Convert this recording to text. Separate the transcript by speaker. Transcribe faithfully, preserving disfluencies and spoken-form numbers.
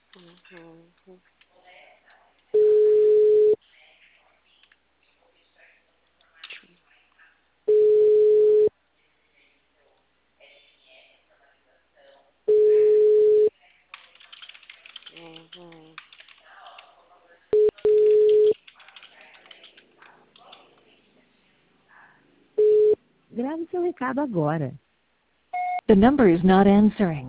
Speaker 1: Uhum. Uhum.
Speaker 2: Grave seu recado agora.
Speaker 3: The number is not answering.